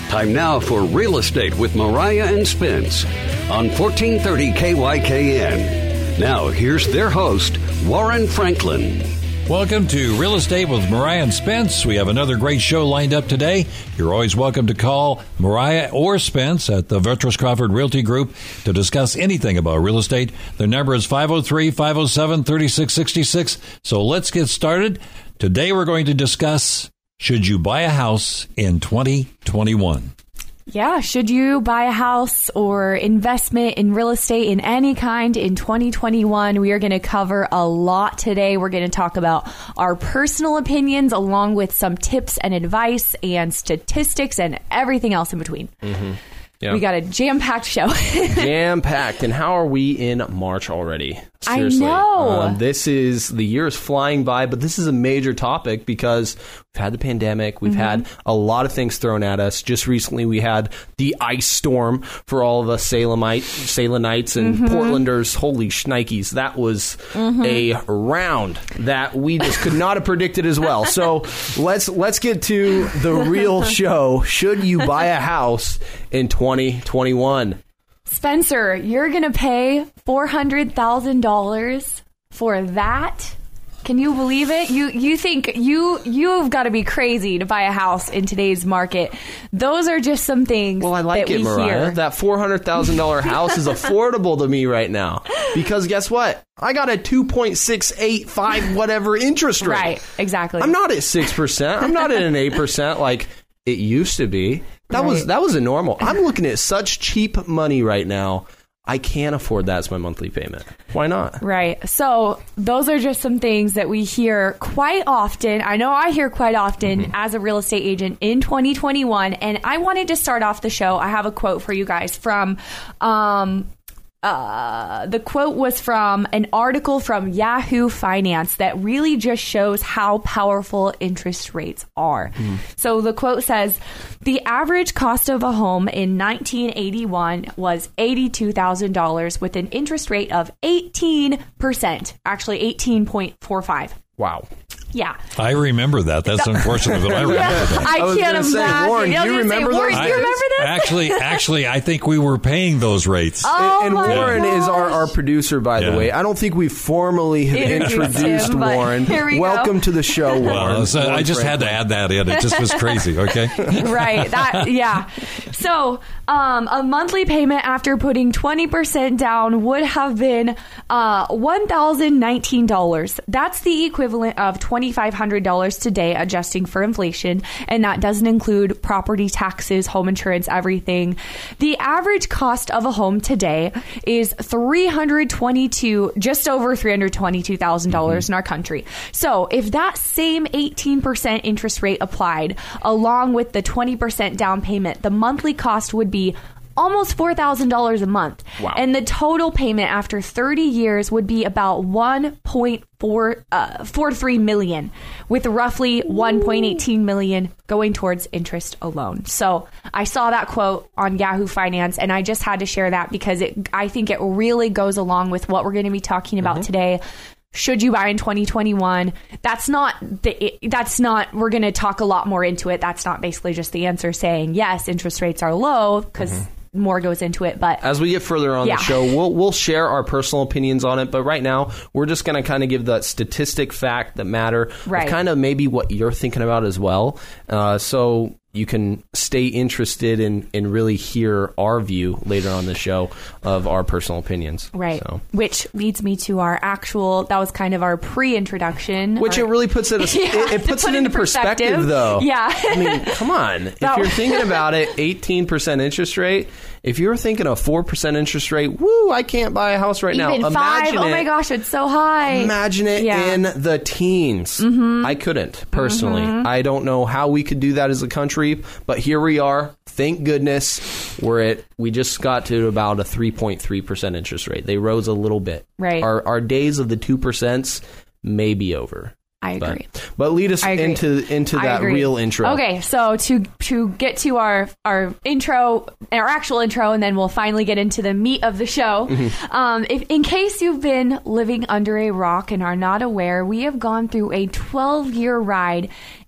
Time now for Real Estate with Mariah and Spence on 1430 KYKN. Now, here's their host, Warren Franklin. Welcome to Real Estate with Mariah and Spence. We have another great show lined up today. You're always welcome to call Mariah or Spence at the Virtuous Crawford Realty Group to discuss anything about real estate. Their number is 503-507-3666. So let's get started. Today we're going to discuss, should you buy a house in 2021? Yeah, should you buy a house or investment in real estate in any kind in 2021? We are going to cover a lot today. We're going to talk about our personal opinions along with some tips and advice and statistics and everything else in between. Mm-hmm. Yeah. We got a jam-packed show. Jam-packed. And how are we in March already? Seriously. I know. The year is flying by, but this is a major topic because we've had the pandemic. We've had a lot of things thrown at us. Just recently, we had the ice storm for all of us Salemites and Portlanders. Holy shnikes. That was a round that we just could not have predicted as well. So let's get to the real show. Should you buy a house in 2021? Spencer, you're going to pay $400,000 for that? Can you believe it? You think you've got to be crazy to buy a house in today's market. Those are just some things. Well, I like it, Mariah. Hear. That $400,000 house is affordable to me right now because guess what? I got a 2.685 whatever interest rate. Right, exactly. I'm not at 6%. I'm not at an 8% like it used to be. That was a normal. I'm looking at such cheap money right now. I can't afford that as my monthly payment. Why not? Right. So those are just some things that we hear quite often. I know I hear quite often as a real estate agent in 2021. And I wanted to start off the show. I have a quote for you guys from the quote was from an article from Yahoo Finance that really just shows how powerful interest rates are. So the quote says, the average cost of a home in 1981 was $82,000 with an interest rate of 18%, actually 18.45. Wow. Yeah. I remember that. That's unfortunate, but I remember that. I can't imagine. Warren, do you remember those? Do you remember this? Actually, I think we were paying those rates. And Warren is our producer, by the way. I don't think we formally have introduced him, Warren. Here we Welcome to the show, Warren. So I just had to add that in. It just was crazy, okay? Right. So a monthly payment after putting 20% down would have been $1,019. That's the equivalent of $2,500 today, adjusting for inflation, and that doesn't include property taxes, home insurance, everything. The average cost of a home today is just over $322,000 in our country. So if that same 18% interest rate applied, along with the 20% down payment, the monthly cost would be almost $4,000 a month. Wow. And the total payment after 30 years would be about $1.43 million, with roughly $1.18 million going towards interest alone. So I saw that quote on Yahoo Finance, and I just had to share that because I think it really goes along with what we're going to be talking about today. Should you buy in 2021? We're going to talk a lot more into it. That's not basically just the answer saying, yes, interest rates are low, because more goes into it. But as we get further on the show, we'll share our personal opinions on it. But right now, we're just going to kind of give the statistic fact that matter, of kind of maybe what you're thinking about as well. So you can stay interested and really hear our view later on the show of our personal opinions. Right. So. Which leads me to our that was kind of our pre-introduction. Which it really puts it, it puts it into perspective, though. Yeah. I mean, come on. If you're thinking about it, 18% interest rate, if you're thinking a 4% interest rate, woo, I can't buy a house right now. Even 5, oh my gosh, it's so high. Imagine it in the teens. I couldn't, personally. I don't know how we could do that as a country, but here we are. Thank goodness we just got to about a 3.3% interest rate. They rose a little bit. Right. Our days of the 2% may be over. I agree. But lead us into that real intro. Okay, so to get to our intro, our actual intro, and then we'll finally get into the meat of the show. If in case you've been living under a rock and are not aware, we have gone through a 12-year ride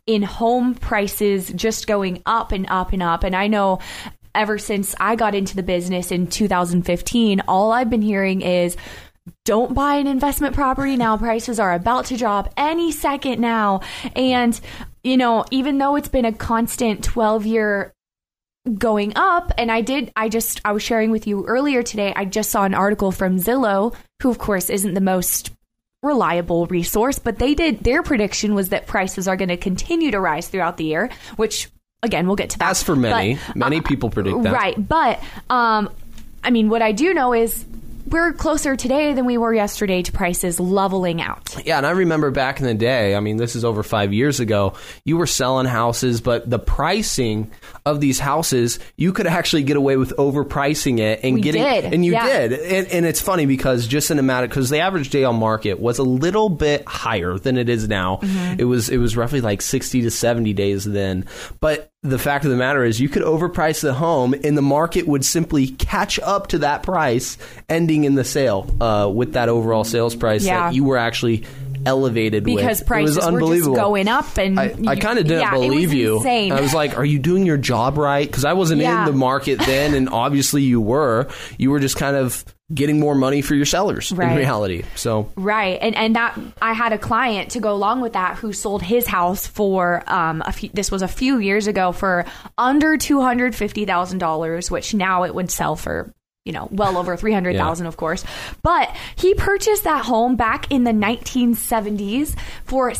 in home prices just going up and up and up. And I know ever since I got into the business in 2015, all I've been hearing is, don't buy an investment property now. Prices are about to drop any second now. And, you know, even though it's been a constant 12-year going up, and I was sharing with you earlier today, I just saw an article from Zillow, who of course isn't the most reliable resource, but their prediction was that prices are going to continue to rise throughout the year, which again, we'll get to that. As for many people predict that. Right. But, I mean, what I do know is we're closer today than we were yesterday to prices leveling out. Yeah, and I remember back in the day, I mean, this is over 5 years ago, you were selling houses, but the pricing of these houses, you could actually get away with overpricing it and did. And it's funny because just in a matter, because the average day on market was a little bit higher than it is now. Mm-hmm. It was roughly like 60 to 70 days then. But the fact of the matter is you could overprice the home and the market would simply catch up to that price, ending in the sale with that overall sales price that you were actually elevated because with. Prices it was unbelievable. Were just going up, and I kind of didn't believe you. Insane. I was like, "Are you doing your job right?" Because I wasn't in the market then, and obviously you were. You were just kind of getting more money for your sellers in reality. So and that I had a client to go along with that who sold his house for this was a few years ago for under $250,000, which now it would sell for, you know, well over 300,000, of course. But he purchased that home back in the 1970s for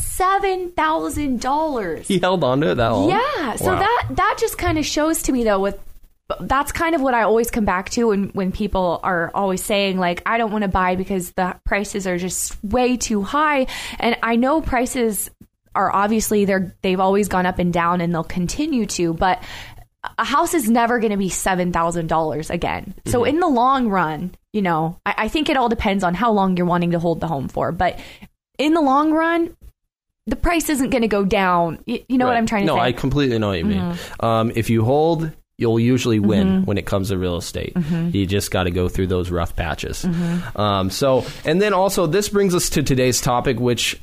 $7,000. He held on to it that long? Yeah. So that just kind of shows to me, though, that's kind of what I always come back to when people are always saying, like, I don't want to buy because the prices are just way too high. And I know prices are obviously they've always gone up and down and they'll continue to, but a house is never going to be $7,000 again. Mm-hmm. So in the long run, you know, I think it all depends on how long you're wanting to hold the home for. But in the long run, the price isn't going to go down. You know what I'm trying to say? No, I completely know what you mean. If you hold, you'll usually win when it comes to real estate. Mm-hmm. You just got to go through those rough patches. Mm-hmm. And then also this brings us to today's topic, which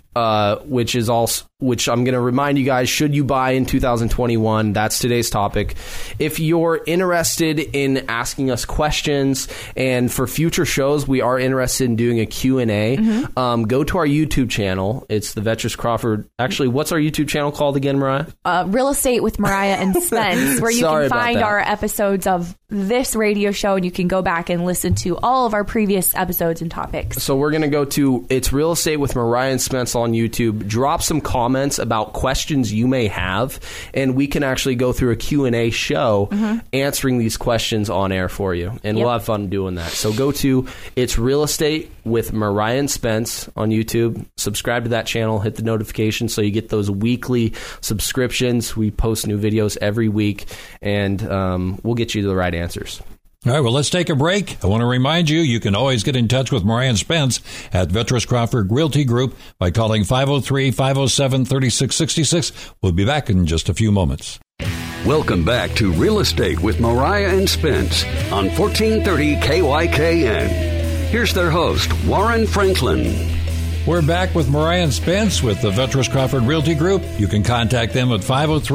I'm going to remind you guys, should you buy in 2021? That's today's topic. If you're interested in asking us questions, and for future shows, we are interested in doing a Q&A, go to our YouTube channel. It's the Vetras Crawford. Actually, what's our YouTube channel called again, Mariah? Real Estate with Mariah and Spence, where you can find our episodes of this radio show, and you can go back and listen to all of our previous episodes and topics. So we're going to go to It's Real Estate with Mariah and Spence on YouTube. Drop some comments about questions you may have, and we can actually go through a Q&A show answering these questions on air for you, and we'll have fun doing that. So go to It's Real Estate with Mariah and Spence on YouTube. Subscribe to that channel, hit the notification so you get those weekly subscriptions. We post new videos every week, and we'll get you the right answers. All right, well, let's take a break. I want to remind you, you can always get in touch with Mariah and Spence at Vetras Crawford Realty Group by calling 503-507-3666. We'll be back in just a few moments. Welcome back to Real Estate with Mariah and Spence on 1430 KYKN. Here's their host, Warren Franklin. We're back with Mariah and Spence with the Vetras Crawford Realty Group. You can contact them at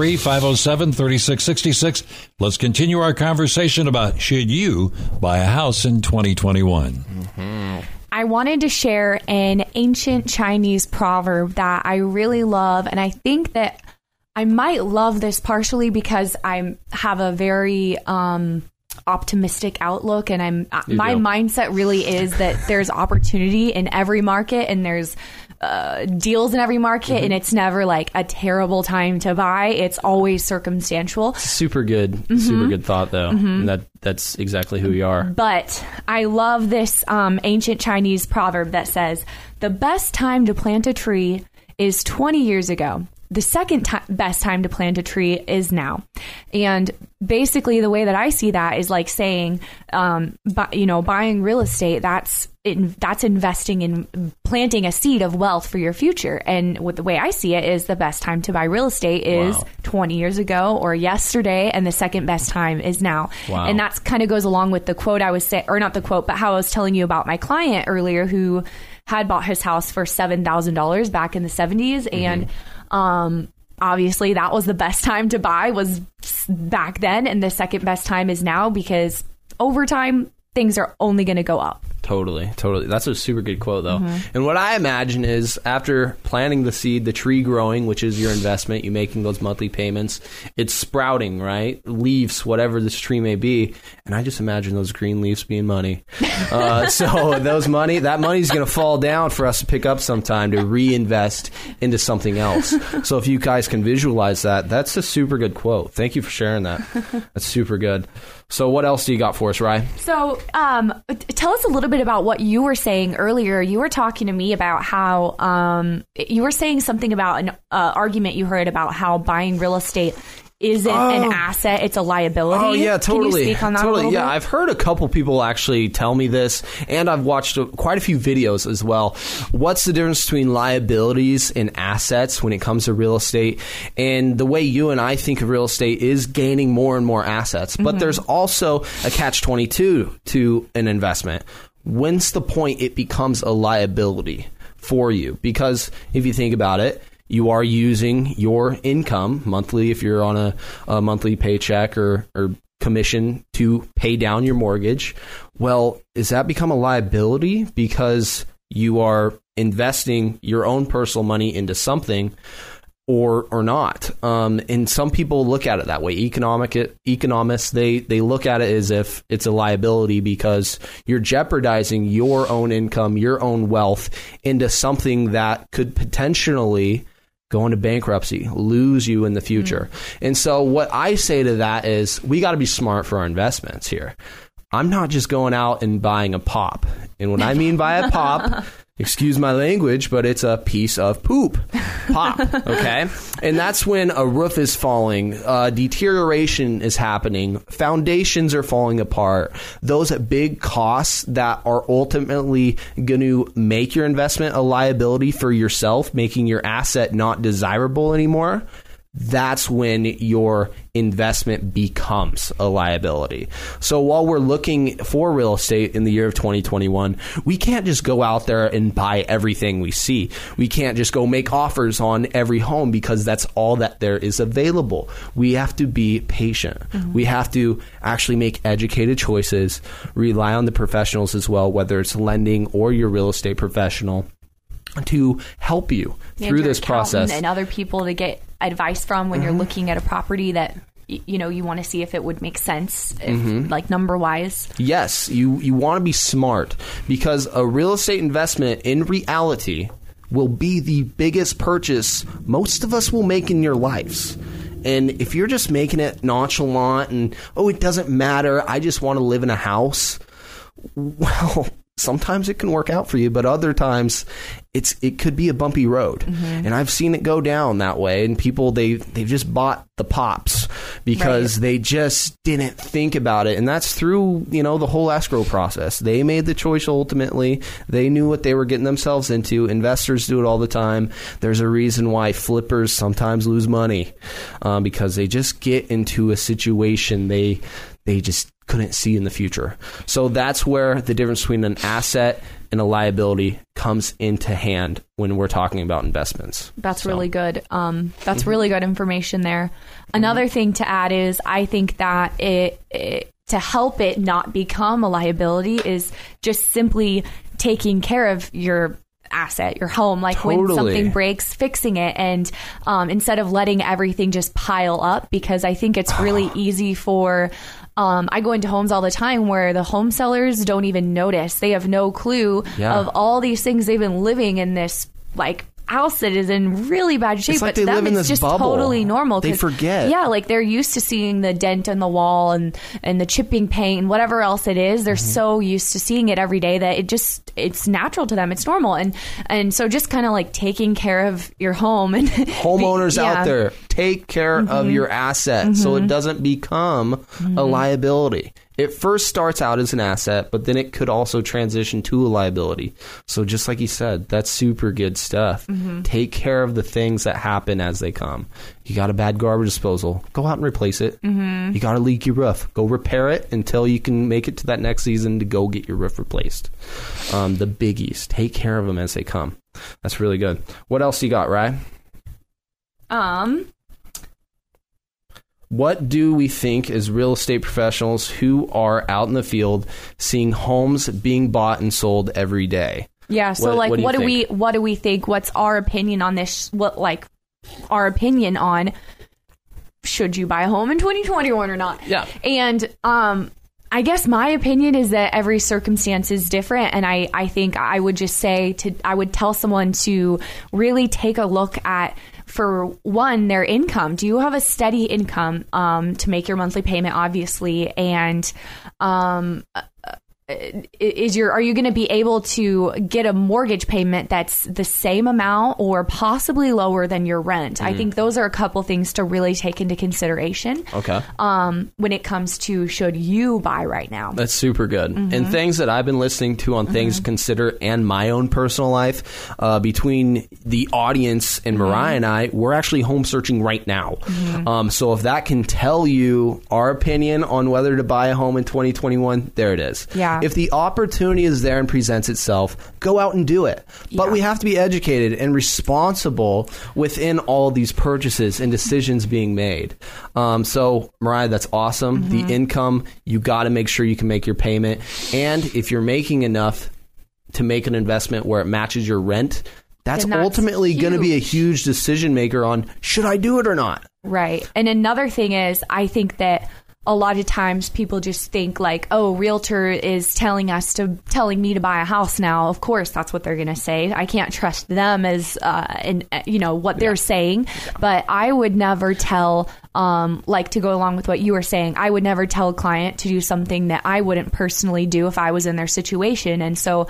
503-507-3666. Let's continue our conversation about should you buy a house in 2021. I wanted to share an ancient Chinese proverb that I really love, and I think that I might love this partially because I have a very optimistic outlook, and my mindset really is that there's opportunity in every market, and there's deals in every market, and it's never like a terrible time to buy. It's always circumstantial. Super good thought, though. And that's exactly who you are. But I love this ancient Chinese proverb that says, the best time to plant a tree is 20 years ago. The second best time to plant a tree is now. And basically the way that I see that is like saying, buying real estate, that's investing in planting a seed of wealth for your future. And with the way I see it is the best time to buy real estate is 20 years ago or yesterday. And the second best time is now. Wow. And that's kind of goes along with the quote I was saying, or not the quote, but how I was telling you about my client earlier who had bought his house for $7,000 back in the 70s. And obviously that was the best time to buy was back then, and the second best time is now, because over time things are only going to go up. Totally. That's a super good quote, though. And what I imagine is after planting the seed, the tree growing, which is your investment, you making those monthly payments, it's sprouting, right? Leaves, whatever this tree may be. And I just imagine those green leaves being money. So that money's going to fall down for us to pick up sometime to reinvest into something else. So if you guys can visualize that, that's a super good quote. Thank you for sharing that. That's super good. So what else do you got for us, Rye? So tell us a little bit about what you were saying earlier. You were talking to me about how you were saying something about an argument you heard about how buying real estate isn't an asset, it's a liability. Oh, yeah, totally. Can you speak on that a little bit? Yeah, I've heard a couple people actually tell me this, and I've watched quite a few videos as well. What's the difference between liabilities and assets when it comes to real estate? And the way you and I think of real estate is gaining more and more assets. But there's also a catch-22 to an investment. When's the point it becomes a liability for you? Because if you think about it, you are using your income monthly, if you're on a monthly paycheck or commission, to pay down your mortgage. Well, does that become a liability because you are investing your own personal money into something or not? And some people look at it that way. Economists, they look at it as if it's a liability because you're jeopardizing your own income, your own wealth into something that could potentially go into bankruptcy, lose you in the future. And so what I say to that is we got to be smart for our investments here. I'm not just going out and buying a pop. And what I mean by a pop, excuse my language, but it's a piece of poop. Pop, okay? And that's when a roof is falling, deterioration is happening, foundations are falling apart. Those big costs that are ultimately going to make your investment a liability for yourself, making your asset not desirable anymore. That's when your investment becomes a liability. So while we're looking for real estate in the year of 2021, we can't just go out there and buy everything we see. We can't just go make offers on every home because that's all that there is available. We have to be patient. We have to actually make educated choices, rely on the professionals as well, whether it's lending or your real estate professional, to help you through this process. And other people to get advice from when you're looking at a property that you want to see if it would make sense, like number wise. Yes, you want to be smart because a real estate investment in reality will be the biggest purchase most of us will make in your lives. And if you're just making it nonchalant and, it doesn't matter, I just want to live in a house, well, sometimes it can work out for you, but other times it could be a bumpy road. And I've seen it go down that way, and people they've just bought the pops because they just didn't think about it. And that's through the whole escrow process. They made the choice ultimately. They knew what they were getting themselves into. Investors do it all the time. There's a reason why flippers sometimes lose money because they just get into a situation they just couldn't see in the future. So that's where the difference between an asset and a liability comes into hand when we're talking about investments. That's really good. That's really good information there. Another thing to add is I think that to help it not become a liability is just simply taking care of your asset, your home, like when something breaks, fixing it, and instead of letting everything just pile up, because I think it's really easy for I go into homes all the time where the home sellers don't even notice. They have no clue of all these things. They've been living in this house that is in really bad shape, like but to them it's just bubble. Totally normal. They forget. Yeah, like they're used to seeing the dent in the wall and the chipping paint and whatever else it is. They're so used to seeing it every day that it's natural to them. It's normal. And so just kind of like taking care of your home and homeowners out there, take care of your asset so it doesn't become a liability. It first starts out as an asset, but then it could also transition to a liability. So just like you said, that's super good stuff. Take care of the things that happen as they come. You got a bad garbage disposal, go out and replace it. You got a leaky roof, go repair it until you can make it to that next season to go get your roof replaced. The biggies, take care of them as they come. That's really good. What else you got, Ryan? What do we think as real estate professionals who are out in the field seeing homes being bought and sold every day? Yeah. So what do we think? What's our opinion on this? Our opinion on should you buy a home in 2021 or not? Yeah. And I guess my opinion is that every circumstance is different. And I think I would just say I would tell someone to really take a look at, for one, their income. Do you have a steady income to make your monthly payment, obviously? And are you going to be able to get a mortgage payment that's the same amount or possibly lower than your rent? I think those are a couple things to really take into consideration. Okay. When it comes to should you buy right now? That's super good. And things that I've been listening to on things to consider and my own personal life, between the audience and Mariah and I, we're actually home searching right now. So if that can tell you our opinion on whether to buy a home in 2021, there it is. Yeah. If the opportunity is there and presents itself, go out and do it. But we have to be educated and responsible within all these purchases and decisions being made. So, Mariah, that's awesome. The income, you got to make sure you can make your payment. And if you're making enough to make an investment where it matches your rent, that's ultimately going to be a huge decision maker on should I do it or not? Right. And another thing is, I think that a lot of times people just think like, oh, realtor is telling me to buy a house now. Of course, that's what they're going to say. I can't trust them as, what they're saying. But I would never tell, to go along with what you were saying, I would never tell a client to do something that I wouldn't personally do if I was in their situation. And so,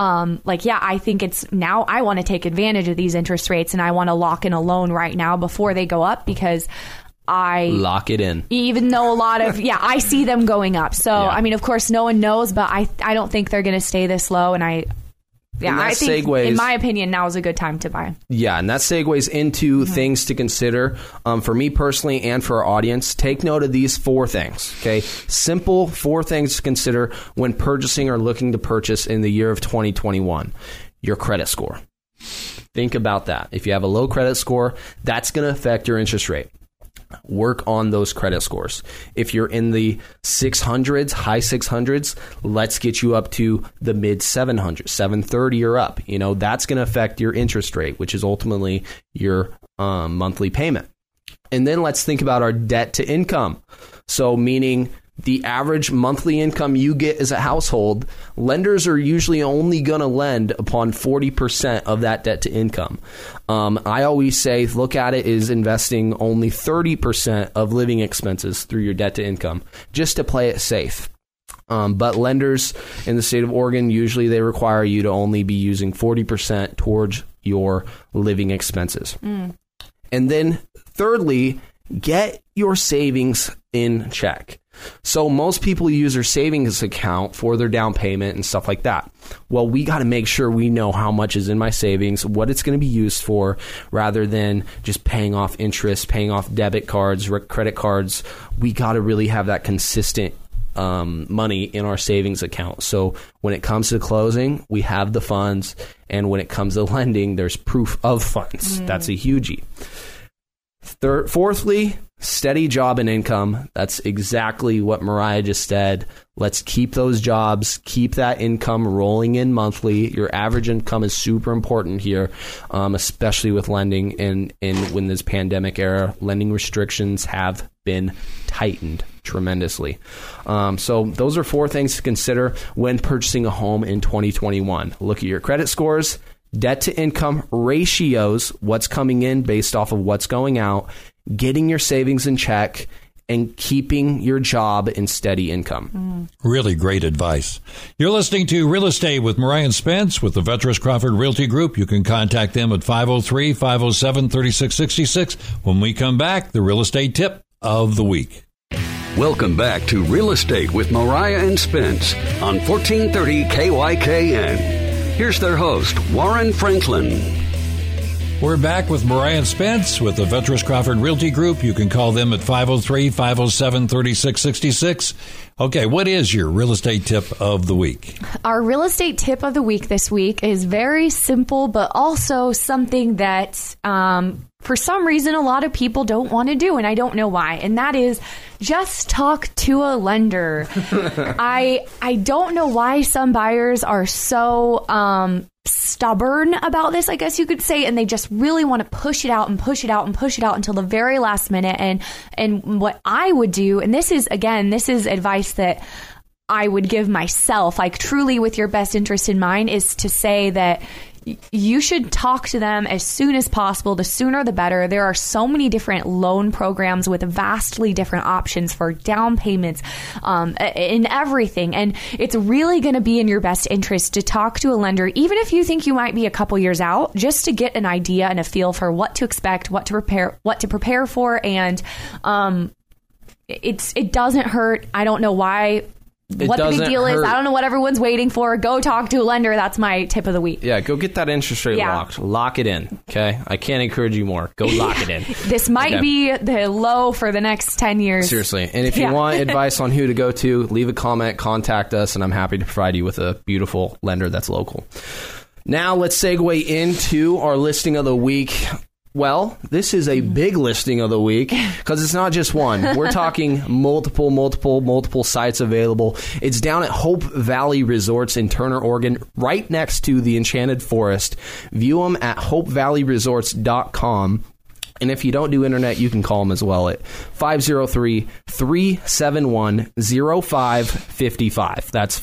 I think it's now I want to take advantage of these interest rates and I want to lock in a loan right now before they go up, because I lock it in, even though a lot of, I see them going up. So, I mean, of course, no one knows, but I don't think they're going to stay this low. And I think, in my opinion, now is a good time to buy. Yeah. And that segues into things to consider. For me personally and for our audience, take note of these 4 things. Okay. Simple 4 things to consider when purchasing or looking to purchase in the year of 2021. Your credit score. Think about that. If you have a low credit score, that's going to affect your interest rate. Work on those credit scores. If you're in the 600s, high 600s, let's get you up to the mid 700s, 730 or up. That's going to affect your interest rate, which is ultimately your monthly payment. And then let's think about our debt to income. So meaning the average monthly income you get as a household, lenders are usually only going to lend upon 40% of that debt to income. I always say, look at it as investing only 30% of living expenses through your debt to income, just to play it safe. But lenders in the state of Oregon, usually they require you to only be using 40% towards your living expenses. And then thirdly, get your savings in check. So most people use their savings account for their down payment and stuff like that. Well, we got to make sure we know how much is in my savings, what it's going to be used for, rather than just paying off interest, paying off debit cards, credit cards. We got to really have that consistent money in our savings account. So when it comes to closing, we have the funds. And when it comes to lending, there's proof of funds. That's a hugie. Fourthly, steady job and income. That's exactly what Mariah just said. Let's keep those jobs, keep that income rolling in monthly. Your average income is super important here, especially with lending. And when this pandemic era, lending restrictions have been tightened tremendously. So those are 4 things to consider when purchasing a home in 2021. Look at your credit scores, debt to income ratios, what's coming in based off of what's going out, getting your savings in check, and keeping your job in steady income. Really great advice. You're listening to Real Estate with Mariah and Spence with the Veterans Crawford Realty Group. You can contact them at 503-507-3666. When we come back, the real estate tip of the week. Welcome back to Real Estate with Mariah and Spence on 1430 KYKN. Here's their host, Warren Franklin. We're back with Mariah and Spence with the Veterans Crawford Realty Group. You can call them at 503-507-3666. Okay, what is your real estate tip of the week? Our real estate tip of the week this week is very simple, but also something that for some reason, a lot of people don't want to do, and I don't know why. And that is just talk to a lender. I don't know why some buyers are so stubborn about this, I guess you could say, and they just really want to push it out and push it out and push it out until the very last minute. And what I would do, and this is advice that I would give myself, like truly with your best interest in mind, is to say that you should talk to them as soon as possible. The sooner the better. There are so many different loan programs with vastly different options for down payments, in everything. And it's really going to be in your best interest to talk to a lender, even if you think you might be a couple years out, just to get an idea and a feel for what to expect, what to prepare for. And it doesn't hurt. I don't know why. What the big deal is, I don't know what everyone's waiting for. Go talk to a lender. That's my tip of the week. Yeah, go get that interest rate locked. Lock it in, okay? I can't encourage you more. Go lock it in. This might be the low for the next 10 years. Seriously. And if you want advice on who to go to, leave a comment, contact us, and I'm happy to provide you with a beautiful lender that's local. Now, let's segue into our listing of the week. Well, this is a big listing of the week because it's not just one. We're talking multiple sites available. It's down at Hope Valley Resorts in Turner, Oregon, right next to the Enchanted Forest. View them at hopevalleyresorts.com. And if you don't do internet, you can call them as well at 503-371-0555. That's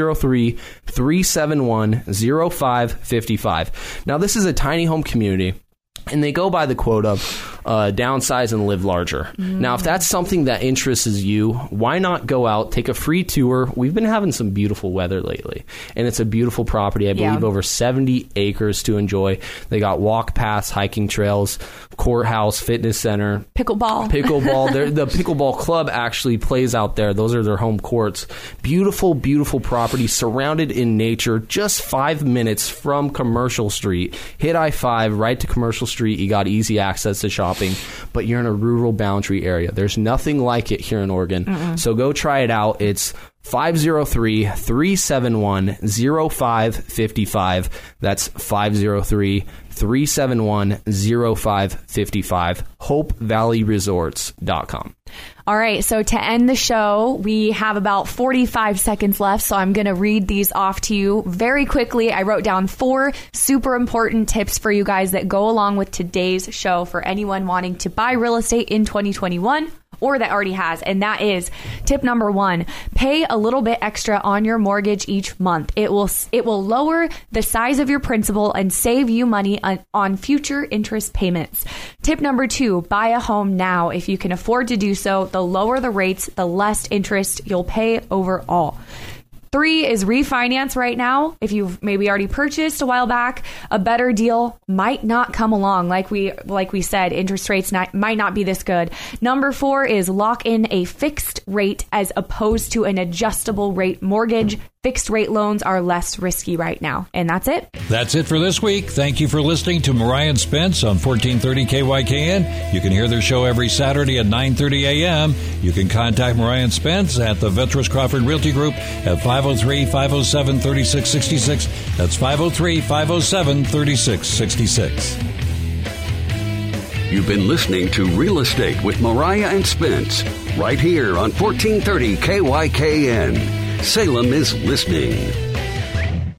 503-371-0555. Now, this is a tiny home community. And they go by the quote of downsize and live larger. Now, if that's something that interests you, why not go out, take a free tour? We've been having some beautiful weather lately, and it's a beautiful property. I believe over 70 acres to enjoy. They got walk paths, hiking trails, courthouse, fitness center. Pickleball. The pickleball club actually plays out there. Those are their home courts. Beautiful property surrounded in nature, just 5 minutes from Commercial Street. Hit I-5 right to Commercial Street. You got easy access to shopping, but you're in a rural boundary area. There's nothing like it here in Oregon. So go try it out. It's 503-371-0555. That's 503-371-0555. HopeValleyResorts.com. All right, so to end the show, we have about 45 seconds left, so I'm going to read these off to you very quickly. I wrote down 4 super important tips for you guys that go along with today's show for anyone wanting to buy real estate in 2021 or that already has. And that is tip number 1, pay a little bit extra on your mortgage each month. It will lower the size of your principal and save you money on future interest payments. Tip number 2, buy a home now. If you can afford to do so, the lower the rates, the less interest you'll pay overall. 3 is refinance right now. If you've maybe already purchased a while back, a better deal might not come along. Like we said, interest rates might not be this good. Number 4 is lock in a fixed rate as opposed to an adjustable rate mortgage. Fixed rate loans are less risky right now. And that's it. That's it for this week. Thank you for listening to Mariah and Spence on 1430 KYKN. You can hear their show every Saturday at 9:30 a.m. You can contact Mariah and Spence at the Vetros Crawford Realty Group at 503-507-3666. That's 503-507-3666. You've been listening to Real Estate with Mariah and Spence, right here on 1430 KYKN. Salem is listening.